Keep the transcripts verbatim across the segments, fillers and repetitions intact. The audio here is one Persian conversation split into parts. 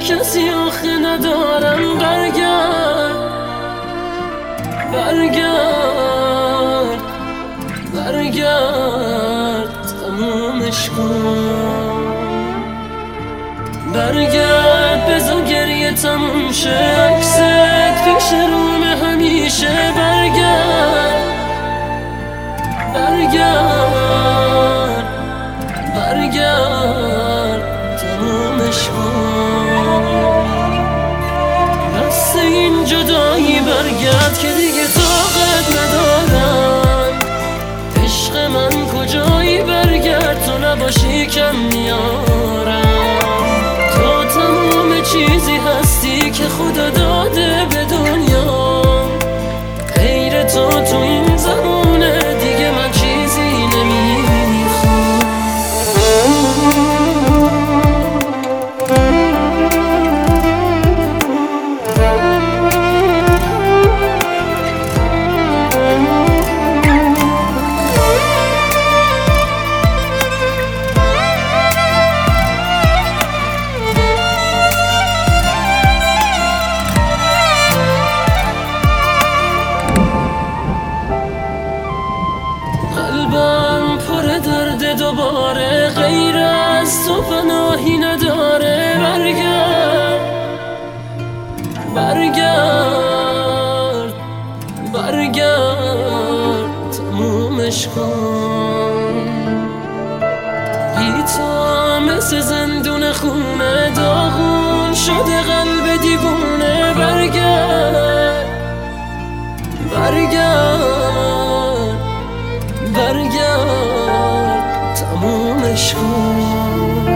کسی آخه ندارم. برگرد برگرد برگرد تمومش کن. برگرد بذار گریه تموم شه، عکست پیش رومه همیشه. برگرد برگرد برگرد تمومش کن. بس این جدایی برگرد که دیگه طاقت ندارم. عشق من کجایی؟ برگرد تو نباشی کم میارم. تو تمام چیزی هستی که خدا داده به دنیا. غیر تو تو این زمونه دیگه من چیزی نمیخوام. قلبم پر درد دوباره، غیر از تو پناهی نداره. برگرد برگرد برگرد تمومش کن. بی تو مثل زندون خونه، داغون شده قلب دیوونه. برگرد برگرد برگرد تمومش کن.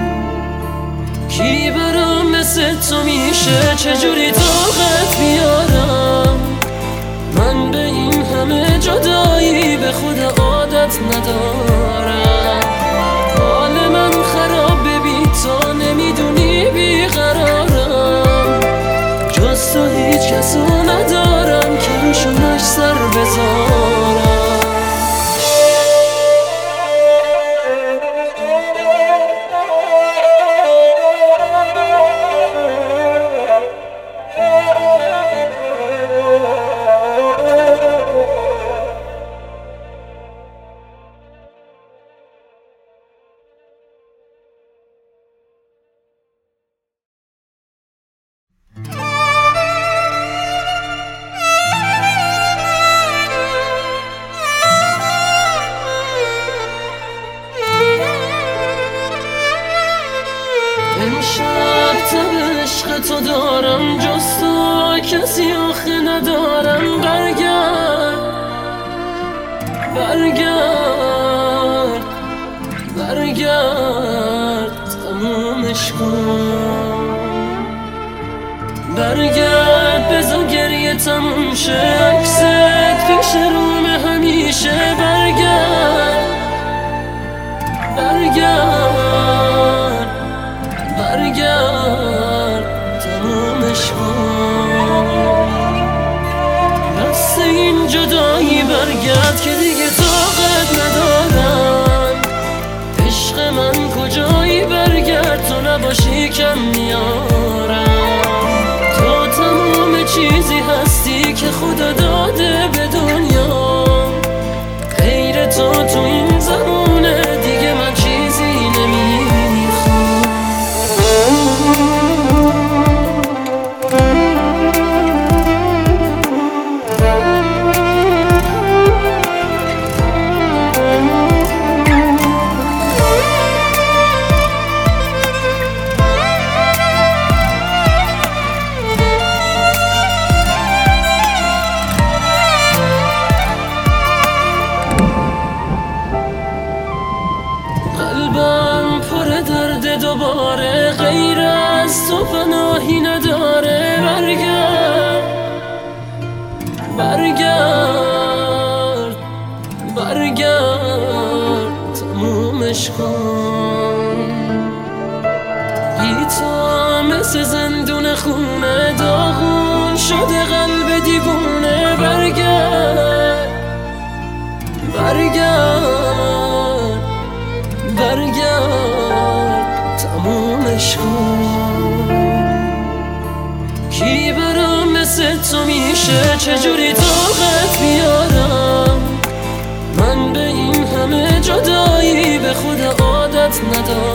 کی برام مثل تو میشه؟ چجوری طاقت بیارم من به این همه جدایی؟ به خدا عادت ندارم. حال من خرابه بی تو، نمیدونی بیقرارم. جز تو هیچ کسو ندارم که روشونش سر بذارم. امشب تب عشق تو دارم، جز تو کسی آخه ندارم. برگرد برگرد برگرد تمومش کن. برگرد بذار گریه تموم شه، عکست پیش رومه همیشه. برگرد برگرد برگرد تمومش کن. بس این جدایی برگرد که دیگه طاقت ندارم. عشق من کجایی؟ برگرد تو نباشی کم میارم. تو تمام چیزی هستی که خدا داده به دنیا. غیر تو تو این زمونه دیگه من چیزی نمیخوام. قلبم پر درد دوباره، غیر از تو پناهی نداره. برگرد برگرد برگرد تمومش کن. بی تو مثل زندون خونه، داغون شده قلب دیوونه. برگرد برگرد برگرد تمومش کن. کی برام مثل تو میشه؟ چجوری طاقت بیارم من به این همه جدایی؟ به خود عادت ندارم